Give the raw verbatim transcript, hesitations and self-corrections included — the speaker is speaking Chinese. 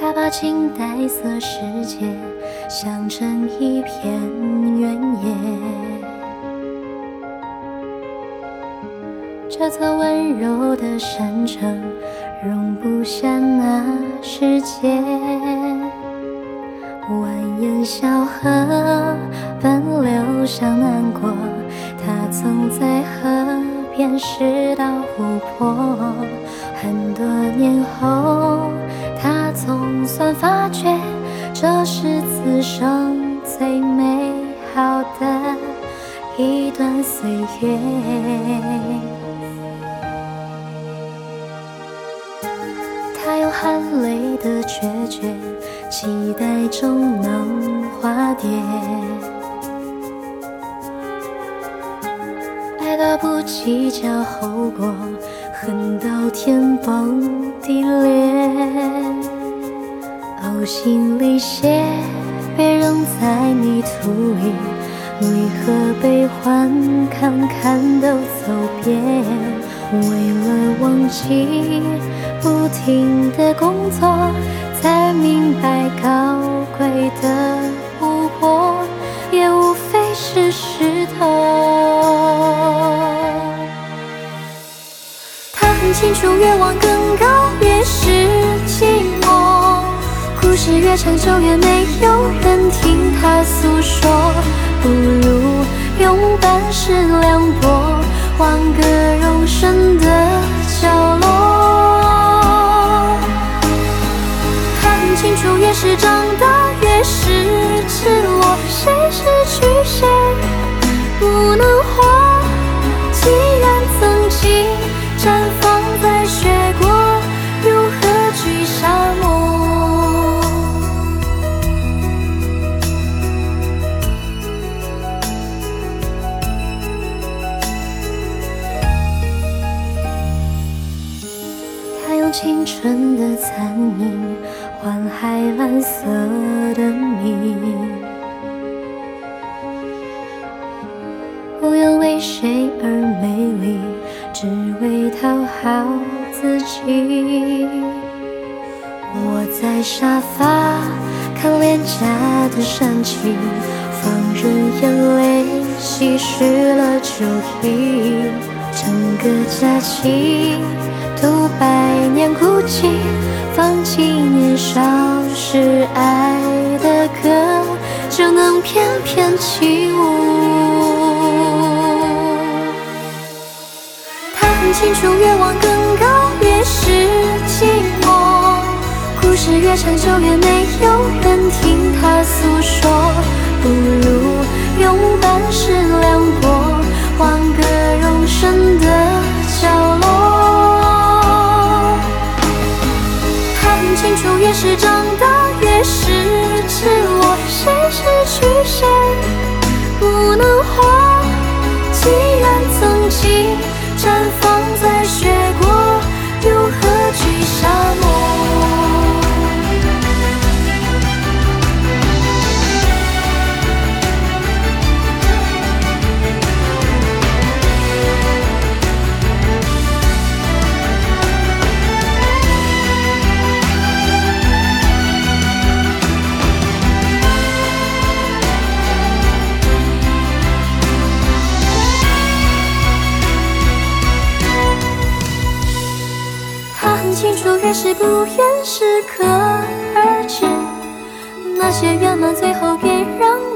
他把近代色世界想成一片原野，这座温柔的山城容不下那世界。蜿蜒小河奔流向南国，他曾在河边拾到湖泊。很多年后，他总算发觉，这是此生最美好的一段岁月。他用含泪的决绝，期待中能化蝶。爱到不计较后果，恨到天崩地裂。呕心沥血被扔在泥土里，离合悲欢坎坎都走遍。为了忘记不停的工作，才明白高贵的湖泊也无非是石头。他很清楚，越往更高越是寂寞，故事越长就越没有人听他诉说。不如用半世凉薄，换个容身的角落。他很清楚，越是长大越是赤裸，谁失去谁不能活。既然曾经绽放在雪国，如何去沙漠？他用青春的残影换海蓝色的谜，不愿为谁而美丽，只为讨好自己。我在沙发看廉价的煽情，放任眼泪稀释了酒意。整个假期读百年孤寂，放弃年少时爱的歌，就能翩翩起舞。他很清楚，越往更高越是寂寞，故事越长就越没有人听他诉说。不如用半世凉薄，换个容身的角落。他很清楚，越是长大越是赤裸，谁失去谁不能活。既然曾经绽放在雪国，如何去沙漠？清楚，越是不愿适可而止，那些圆满最后别让